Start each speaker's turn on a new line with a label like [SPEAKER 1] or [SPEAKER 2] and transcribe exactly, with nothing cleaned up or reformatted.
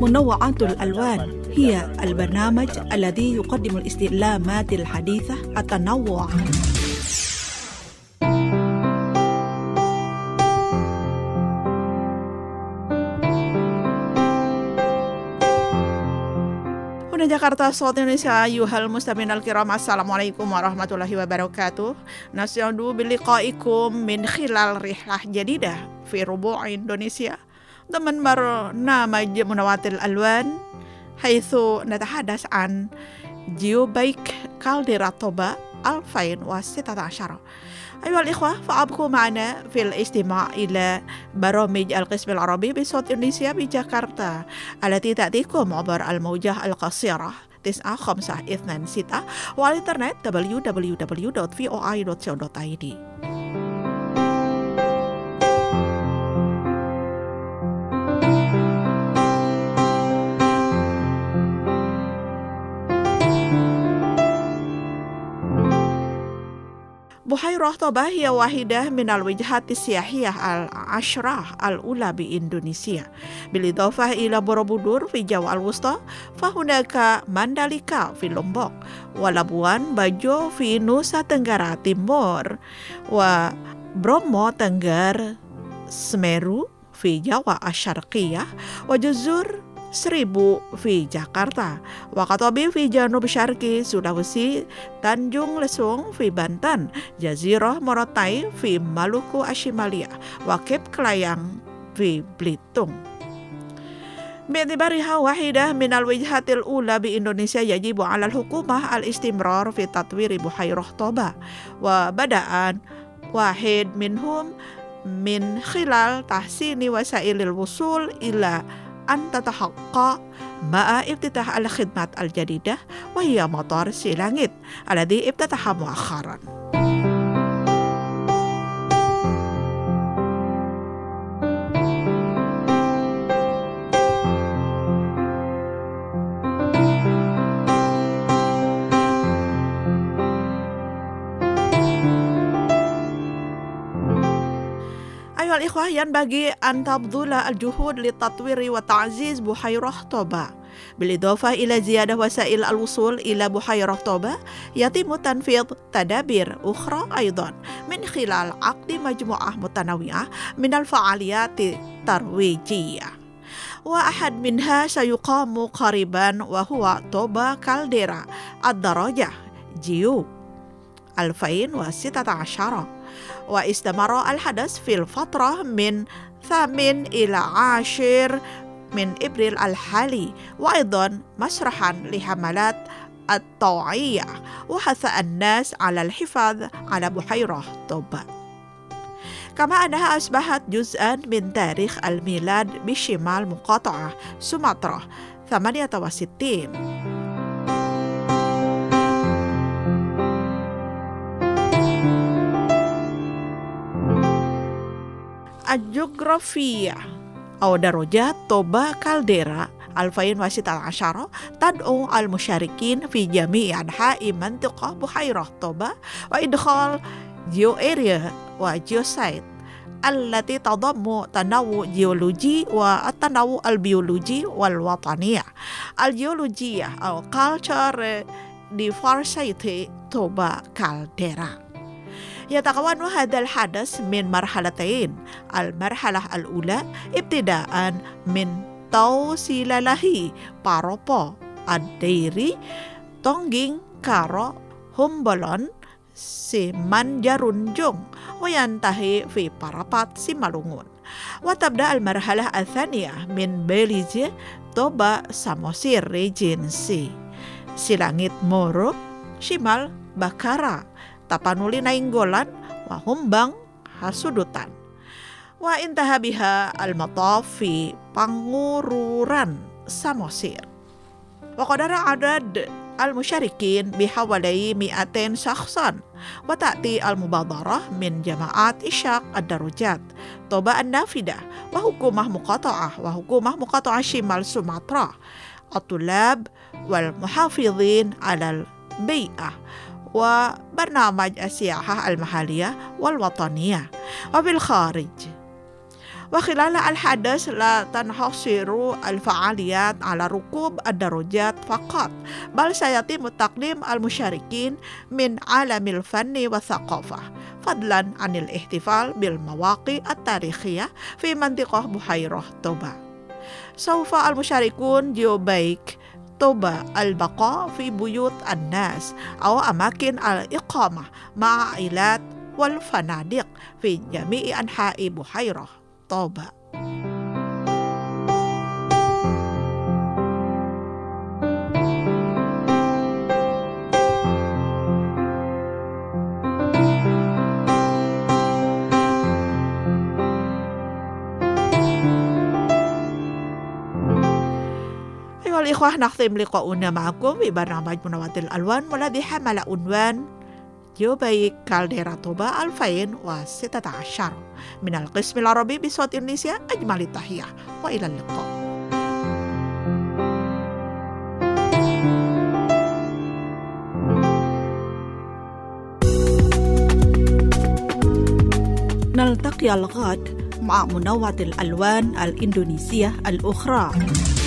[SPEAKER 1] منوعات الألوان هي البرنامج الذي يقدم الاستعلامات الحديثة التنوع. Huna Jakarta, Saud Indonesia, ayuhal muslimin al-kiram, assalamualaikum warahmatullahi wabarakatuh. Nasyadu biliqaikum min khilal rihlah jadidah fi rubu' Indonesia. ضمن برنامج منوعات الألوان حيث نتحدث عن جيوبيك كالديرا طوبا ألفين وستة عشر. أيها الإخوة، فأبقوا معنا في الاستماع إلى برامج القسم العربي بصوت إندونيسيا بجاكرتا التي تأتيكم عبر الموجة القصيرة تسعة خمسة اثنان ستة وعلى الإنترنت دبليو دبليو دبليو دوت في او اي دوت سو دوت اي دي. بحيرة طوبا هي واحدة من الوجهات السياحية العشرة الأولى بإندونيسيا، بالإضافة إلى بوروبودور في جاوا الوسطى، فهناك مانداليكا في لومبوك، ولابوان باجو في نوسا تنggara تيمور، وبرومو تنggara سميرو في جاوا الشرقية، وجزر Seribu في جاكرتا، وقطبي في جنوب شرقي سولawesi، تانجونغ لسونغ في بانتان، جزيرة موروتاي في مالوكو الشمالية، وكيب كلايang في بليتونغ. باعتبارها واحدة من الوجهات الأولى بإندونيسيا، يجب على الحكومة الاستمرار في تطوير بحيرة طوبا، وبدأ واحد منهم من خلال تحسين وسائل الوصول إلى أن تتحقق مع افتتاح الخدمات الجديدة، وهي مطار سيلانغيت الذي افتتح مؤخرا. الإخوة، ينبغي أن تبذل الجهود لتطوير وتعزيز بحيرة طوبا. بالإضافة إلى زيادة وسائل الوصول إلى بحيرة طوبا، يتم تنفيذ تدابير أخرى أيضا من خلال عقد مجموعة متنوعة من الفعاليات الترويجية، وأحد منها سيقام قريبا وهو طوبا كالديرا الدرجة جيو ألفين وستة عشر. واستمر الحدث في الفترة من ثامن إلى عاشر من إبريل الحالي، وأيضا مسرحا لحملات التوعية وحث الناس على الحفاظ على بحيرة طوبا، كما أنها أصبحت جزءا من تاريخ الميلاد بشمال مقاطعة سومطرة ثمانية وستين. الجغرافية أو درجات طوبا كالديرا ألفين وستة عشر تدعو المشاركين في جميع أنحاء منطقة بحيرة طوبا وإدخال جيو إيريا وجيو سايت التي تضم تنوع جيولوجي والتنوع البيولوجي والوطنية. الجيولوجية أو Culture Diversity طوبا كالديرا. يتكون هذا الحدث من مرحلتين. المرحلة الأولى ابتداء من توسيلالهي باروبو الديري تونغين كارو همبولون سيمانجارونجونغ وينتهي في بارابات سيمالونغون. وتبدأ المرحلة الثانية من بيليزي طوبا ساموسير ريجنسي سيلانغيت مورو شمال بكارا Tapanuli Nainggolan wa Humbang Hasudutan. Wa intaha biha al-mataf fi Pangururan Samosir. Wa qadara adad al-musyarikin bihawalai mi'atain shakhsan. Wa ta'ti al-mubadarah min jama'at isyaq ad-darujat Toba an-Nafidah wa hukumah muqata'ah wa hukumah muqata'ah shimal Sumatra at-tulab wal muhafidhin alal bai'ah وبرنامج السياحة المحلية والوطنية وفي الخارج. وخلال الحدث لا تنحصر الفعاليات على ركوب الدراجات فقط، بل سيتم تقديم المشاركين من عالم الفن والثقافة، فضلا عن الاحتفال بالمواقع التاريخية في منطقة بحيرة طوبة. سوف المشاركون يبيك طوبة البقاء في بيوت الناس أو أماكن الإقامة مع عائلات والفنادق في جميع أنحاء بحيرة طوبة. أيها الإخوة، نختم لقاؤنا معكم ببرنامج منوات الألوان والذي حمل عنوان يوبيك كالديرا طوبة ألفين وستة عشر من القسم العربي بصوت إندونيسيا. أجمل التحية وإلى اللقاء. نلتقي الغد مع منوات الألوان الإندونيسية الأخرى.